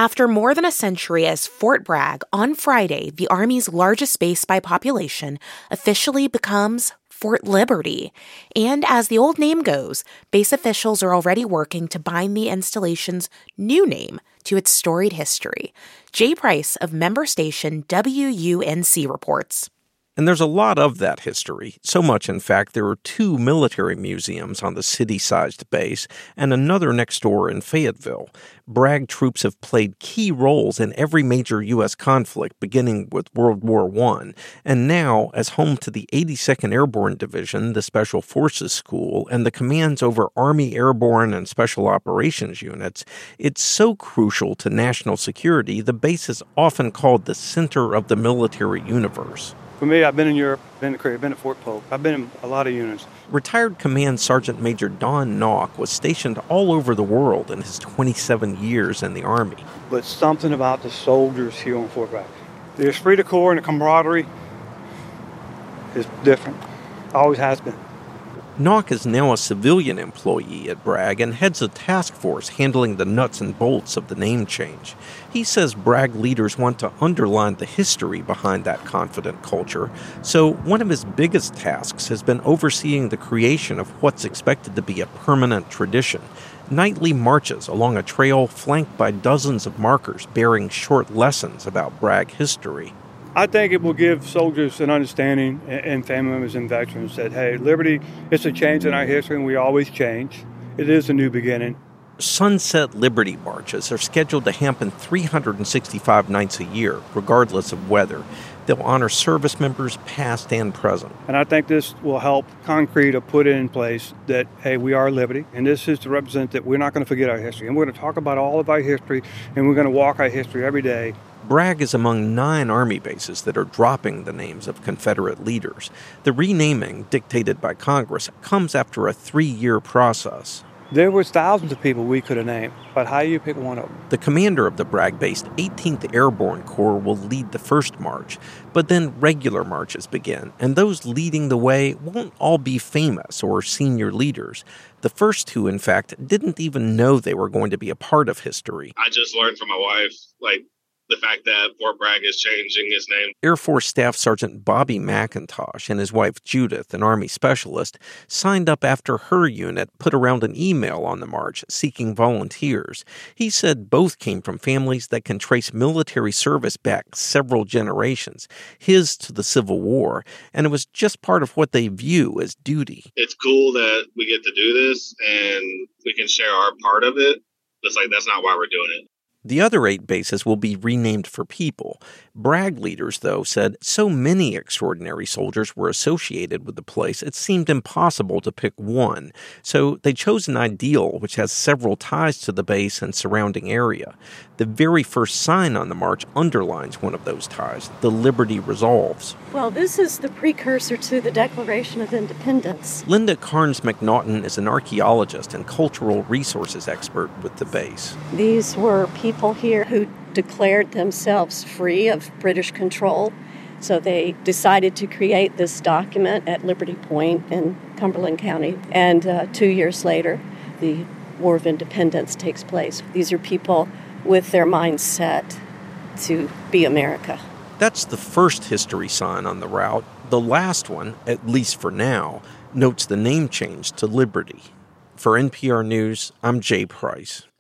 After more than a century as Fort Bragg, on Friday, the Army's largest base by population officially becomes Fort Liberty. And as the old name goes, base officials are already working to bind the installation's new name to its storied history. Jay Price of member station WUNC reports. And there's a lot of that history. So much, in fact, there are 2 military museums on the city-sized base and another next door in Fayetteville. Bragg troops have played key roles in every major U.S. conflict, beginning with World War I. And now, as home to the 82nd Airborne Division, the Special Forces School, and the commands over Army Airborne and Special Operations units, it's so crucial to national security, the base is often called the center of the military universe. For me, I've been in Europe, been to Korea, been at Fort Polk. I've been in a lot of units. Retired Command Sergeant Major Don Knock was stationed all over the world in his 27 years in the Army. But something about the soldiers here on Fort Bragg. The esprit de corps and the camaraderie is different. Always has been. Knock is now a civilian employee at Bragg and heads a task force handling the nuts and bolts of the name change. He says Bragg leaders want to underline the history behind that confident culture, so one of his biggest tasks has been overseeing the creation of what's expected to be a permanent tradition. Nightly marches along a trail flanked by dozens of markers bearing short lessons about Bragg history. I think it will give soldiers an understanding and family members and veterans that, hey, Liberty, it's a change in our history and we always change. It is a new beginning. Sunset Liberty marches are scheduled to happen 365 nights a year, regardless of weather. They'll honor service members past and present. And I think this will help concrete or put in place that, hey, we are Liberty. And this is to represent that we're not going to forget our history. And we're going to talk about all of our history, and we're going to walk our history every day. Bragg is among 9 Army bases that are dropping the names of Confederate leaders. The renaming, dictated by Congress, comes after a 3-year process. There was thousands of people we could have named, but how do you pick one of them? The commander of the Bragg-based 18th Airborne Corps will lead the first march, but then regular marches begin, and those leading the way won't all be famous or senior leaders. The first 2, in fact, didn't even know they were going to be a part of history. I just learned from my wife, the fact that Fort Bragg is changing its name. Air Force Staff Sergeant Bobby McIntosh and his wife Judith, an Army specialist, signed up after her unit put around an email on the march seeking volunteers. He said both came from families that can trace military service back several generations, his to the Civil War, and it was just part of what they view as duty. It's cool that we get to do this and we can share our part of it. That's not why we're doing it. The other 8 bases will be renamed for people. Bragg leaders, though, said so many extraordinary soldiers were associated with the place, it seemed impossible to pick one. So they chose an ideal which has several ties to the base and surrounding area. The very first sign on the march underlines one of those ties, the Liberty Resolves. Well, this is the precursor to the Declaration of Independence. Linda Carnes McNaughton is an archaeologist and cultural resources expert with the base. These were people here who declared themselves free of British control. So they decided to create this document at Liberty Point in Cumberland County. And 2 years later, the War of Independence takes place. These are people with their minds set to be America. That's the first history sign on the route. The last one, at least for now, notes the name change to Liberty. For NPR News, I'm Jay Price.